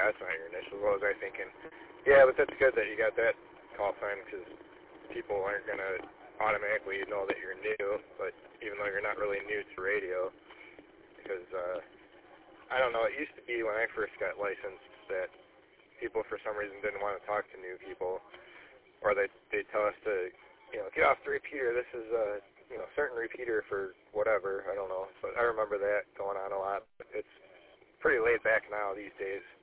yeah, that's not your initials. What was I thinking? Yeah, but that's good that you got that call sign because people aren't going to automatically know that you're new, but even though you're not really new to radio, because, I don't know, it used to be when I first got licensed that people for some reason didn't want to talk to new people, or they'd tell us to, get off the repeater, this is a, certain repeater for whatever, I don't know, but I remember that going on a lot, but it's pretty laid back now these days.